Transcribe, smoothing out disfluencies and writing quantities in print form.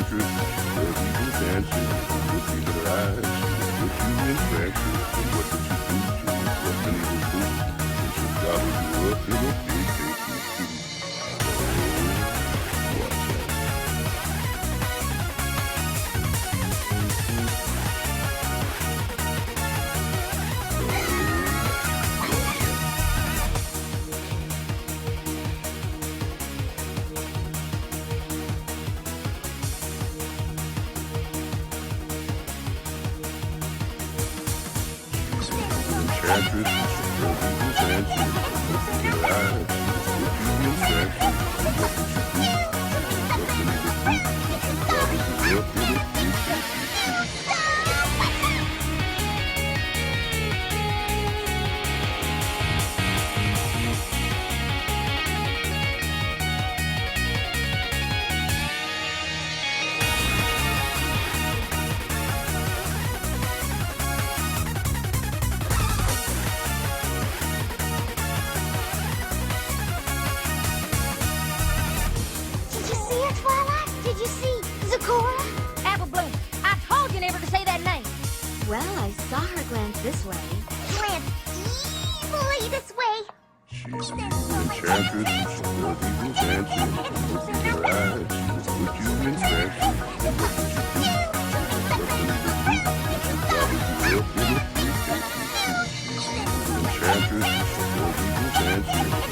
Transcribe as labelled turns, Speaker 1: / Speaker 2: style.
Speaker 1: enchantress, your evil dancing, with evil eyes, put you in trances, and what did you do to me? What's an evil fool? And she'll gobble you up in a big tasty soup. Oh, watch out. Enchantress, your evil dancing, with evil eyes, put you in trances, and what did you do? What's an evil fool? And she'll gobble you up in a big tasty soup.
Speaker 2: Did you see her, Twilight? Did you see Zecora?
Speaker 3: Apple Bloom, I told you never to say that name.
Speaker 4: Well, I saw her glance this way.
Speaker 2: Glance evilly this way.
Speaker 1: She's an evil enchantress, your evil dancing, with evil eyes, put you in trances, and what did you do? What's an evil fool? And she'll gobble you up in a big tasty soup. She's an evil enchantress, your evil dancing,